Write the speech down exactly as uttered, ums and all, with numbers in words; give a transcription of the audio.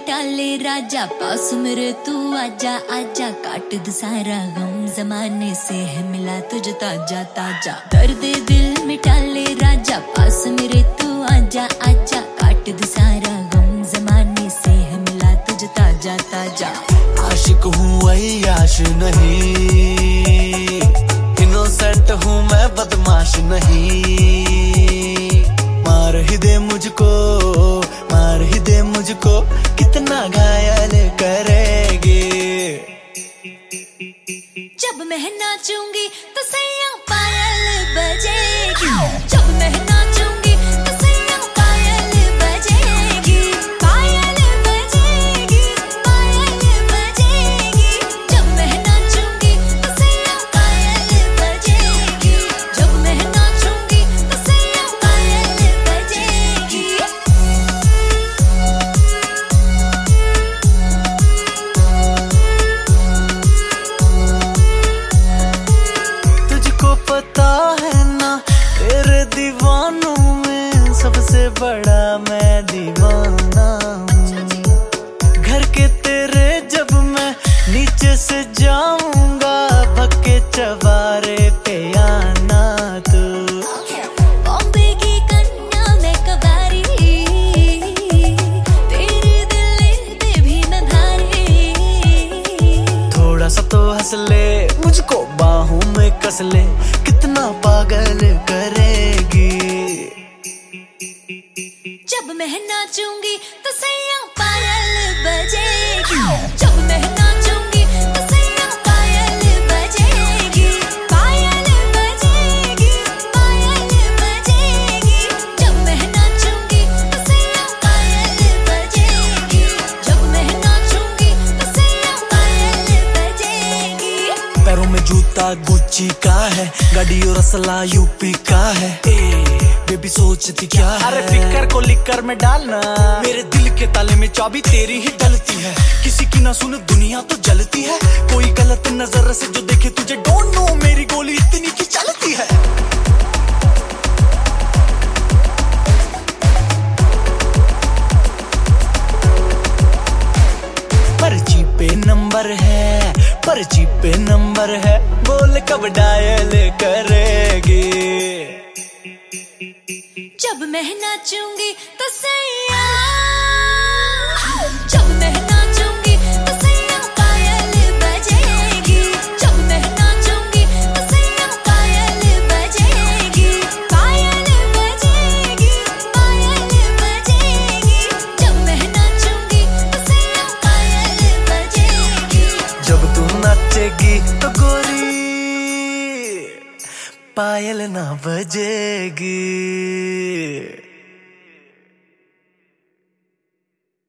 मिटा ले राजा, पास मेरे तू आजा आजा, काट दे सारा गम जमाने से है मिला तुझे ताजा ताजा। दर्द दिल मिटा ले राजा, पास मेरे तू आजा आजा, काट दे सारा गम जमाने से है मिला तुझे ताजा ताजा। आशिक हूँ अय्याश नहीं, इनोसेंट हूँ मैं बदमाश नहीं। मार ही दे मुझको, मार ही दे मुझको, कितना घायल करेगी। जब मैं नाचूंगी तो सैया पायल बजेगी, जब मैं नाचूंगी तो सैया पायल बजेगी, पायल बजेगी, पायल बजेगी। जब मैं नाचूंगी तो सैया पायल बजेगी, जब मैं नाचूंगी तो सैया पायल बजेगी। तुझको पता है ना तेरे दीवानों में सबसे बड़ा मैं दीवाना हूँ। घर के तेरे जब मैं नीचे से जाऊंगा, भक्के चवारे पे आना तू। बॉम्बे की कन्या मैं कबारी, तेरे दिल पे भी मैं भारी। थोड़ा सा तो हंस ले, मुझको बाहों में कस ले, कितना पागल करेगी। जब मैं नाचूंगी तो सैया पायल बजेगी, जब मैं नाचूंगी तो सैया पायल बजेगी, पायल बजेगी, पायल बजेगी। जब मैं नाचूंगी तो सैया पायल बजेगी, जब मैं नाचूंगी तो सैया पायल बजेगी। पैरों में जूता गुच्ची का है, गाड़ी और असला यूपी का है। ए, बेबी सोचती क्या है? अरे फिकर को लिकर में डालना, मेरे दिल के ताले में चाबी तेरी ही डलती है। किसी की ना सुन दुनिया तो जलती है, कोई गलत नजर से जो देखे तुझे डोंट नो, मेरी गोली इतनी की चलती है। पर्ची पे नंबर है, पर्ची पे नंबर है, बोल कब डायल करेगी। जब मैं नाचूंगी तो सैया, जब मैं नाचूंगी तो सैया पायल बजेगी, जब मैं नाचूंगी तो सैया पायल बजेगी, पायल बजेगी, पायल बजेगी। जब मैं नाचूंगी तो सैया पायल बजेगी। जब तू नाचेगी तो गोरी पायल ना बजेगी।